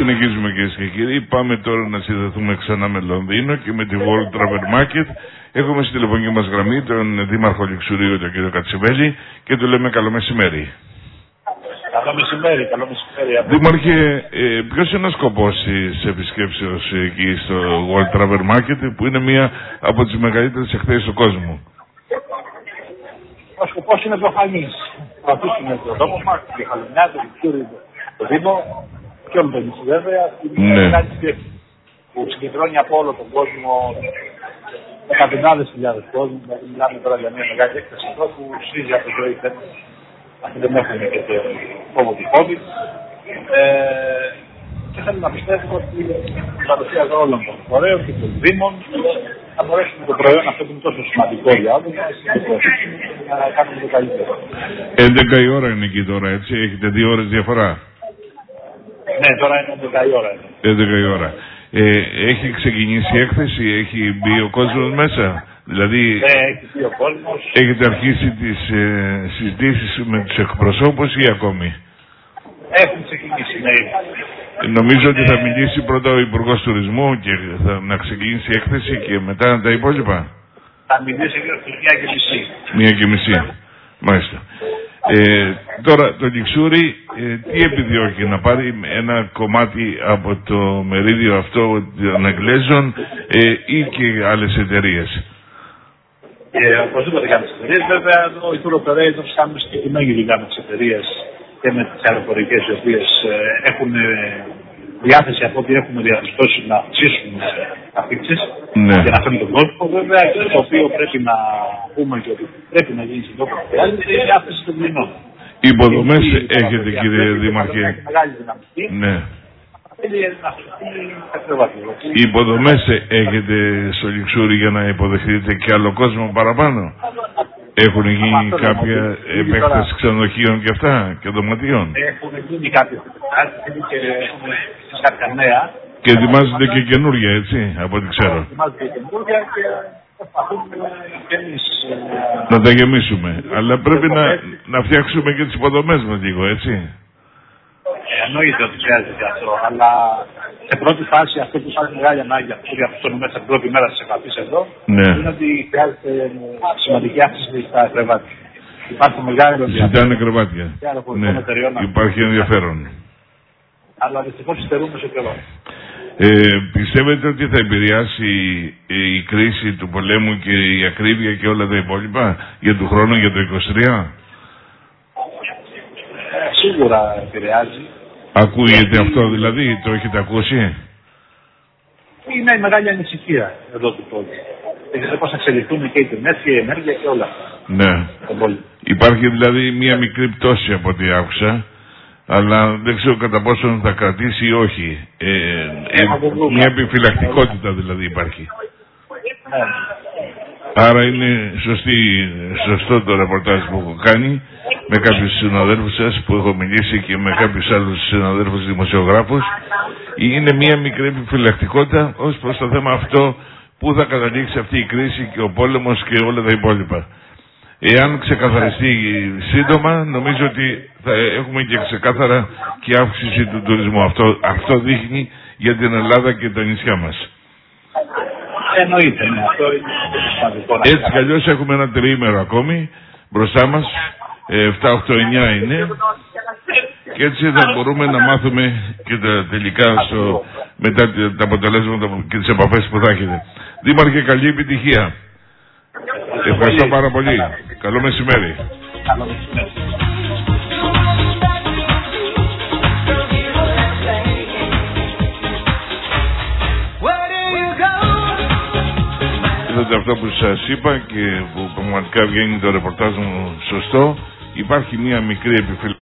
Συνεχίζουμε κυρίες και κύριοι. Πάμε τώρα να συνδεθούμε ξανά με Λονδίνο και με τη World Travel Market. Έχουμε στη τηλεφωνική μας γραμμή τον Δήμαρχο Λιξουρίου, τον κύριο Κατσιβέλη, και του λέμε καλό μεσημέρι. Καλό μεσημέρι, καλό μεσημέρι. Δήμαρχε, ποιος είναι ο σκοπός της επισκέψεως εκεί στο World Travel Market, που είναι μία από τις μεγαλύτερες εκθέσεις του κόσμου? Ο σκοπός είναι προφανής. Να αφήσουμε τον δρόμο μας, τη Χαλινιά, το Λιξούριο, το Δήμο και όλο το νησί βέβαια. Είναι μια μεγάλη σκέψη που συγκεντρώνει από όλο τον κόσμο εκατοντάδες χιλιάδες κόσμου. Μιλάμε τώρα για μια μεγάλη έκθεση εδώ που σφίζει από το ζωή φέτος. Αυτοί δεν έχουν και το φόβο του COVID. Και θέλω να πιστεύω ότι η παρουσία εδώ όλων των φορέων και των Δήμων θα μπορέσουμε το προϊόν αυτό που είναι τόσο σημαντικό για όλους να κάνουμε το καλύτερο. 11 η ώρα είναι εκεί τώρα, έτσι, έχετε 2 ώρες διαφορά. Ναι, τώρα είναι 11 η ώρα. 11 η ώρα. Έχει ξεκινήσει η έκθεση, έχει μπει ο κόσμος μέσα? Δηλαδή, έχει μπει ο κόσμος. Έχετε αρχίσει τις συζητήσεις με τους εκπροσώπους ή ακόμη? Έχουν ξεκινήσει, ναι. Νομίζω ότι θα μιλήσει πρώτα ο Υπουργός Τουρισμού και να ξεκινήσει η έκθεση και μετά τα υπόλοιπα. Θα μιλήσει γύρω στις 1:30. 1:30. Μάλιστα. Τώρα το Λιξούρι τι επιδιώκει? Να πάρει ένα κομμάτι από το μερίδιο αυτό των Εγγλέζων ή και άλλες εταιρείες? Οπωσδήποτε και άλλες εταιρείες. Βέβαια εδώ οι tour operators κάνουν συγκεκριμένη δουλειά με τις εταιρείες και με τις αεροπορικές οι οποίες έχουν διάθεση από ό,τι έχουμε διαπιστώσει να αυξήσουν αφήξεις για να φέρουν τον κόσμο. Βέβαια αυτό το οποίο πρέπει να πούμε και ότι πρέπει να γίνει στην τόπο είναι η διάθεση των μηνών. Οι υποδομές έχετε κύριε Δήμαρχε? Μεγάλη δυναμική. Ναι. Οι υποδομές έχετε στο Λιξούρι για να υποδεχτείτε και άλλο κόσμο παραπάνω? Έχουν γίνει κάποια επέκταση ξενοδοχείων και αυτά και δωματιών? Έχουν γίνει κάποιες επεκτάσεις και έχουμε κάποια νέα. Και ετοιμάζονται και καινούργια, έτσι, από ό,τι ξέρω. Ετοιμάζονται και καινούργια και προσπαθούμε και εμείς να τα γεμίσουμε. Αλλά πρέπει να φτιάξουμε και τις υποδομές μας λίγο, έτσι. Εννοείται ότι χρειάζεται αυτό, αλλά σε πρώτη φάση αυτό που σαν μεγάλη ανάγκη αυτό διαπιστώνουμε μέσα την πρώτη μέρα της επαφής εδώ, είναι ότι χρειάζεται σημαντική αύξηση στα κρεβάτια. Υπάρχουν μεγάλη ενδιαφέρον. Ζητάνε κρεβάτια. Ναι, υπάρχει ενδιαφέρον. Αλλά δυστυχώς υστερούμε σε καιρό. Πιστεύετε ότι θα επηρεάσει η κρίση του πολέμου και η ακρίβεια και όλα τα υπόλοιπα για του χρόνου, για το 2023? Σίγουρα επηρεάζει. Ακούγεται αυτό δηλαδή, το έχετε ακούσει? Είναι η μεγάλη ανησυχία εδώ του κόσμου. Δεν πώς θα εξελιχθούν και οι τιμές και η ενέργεια και όλα. Ναι. Υπάρχει δηλαδή μία μικρή πτώση από ό,τι άκουσα, αλλά δεν ξέρω κατά πόσο θα κρατήσει ή όχι. Μια επιφυλακτικότητα δηλαδή υπάρχει. Ναι. Άρα είναι σωστό το ρεπορτάζ που έχω κάνει με κάποιους συναδέλφους σας που έχω μιλήσει και με κάποιους άλλους συναδέλφους δημοσιογράφους. Είναι μια μικρή επιφυλακτικότητα ως προς το θέμα αυτό που θα καταλήξει αυτή η κρίση και ο πόλεμος και όλα τα υπόλοιπα. Εάν ξεκαθαριστεί σύντομα, νομίζω ότι θα έχουμε και ξεκάθαρα και αύξηση του τουρισμού. Αυτό δείχνει για την Ελλάδα και τα νησιά μας. Εννοείται, ναι. Αυτό είναι σημαντικό. Έτσι κι αλλιώς έχουμε ένα τριήμερο ακόμη μπροστά μας. 7, 8, 9 είναι. Και έτσι θα μπορούμε να μάθουμε και τα τελικά μετά τα αποτελέσματα και τις επαφές που θα έχετε. Δήμαρχε, καλή επιτυχία. Ευχαριστώ πάρα πολύ. Καλό μεσημέρι. Καλό μεσημέρι. Είδατε αυτό που σας είπα και που πραγματικά βγαίνει το ρεπορτάζ μου σωστό. Υπάρχει μια μικρή επιφυλακή.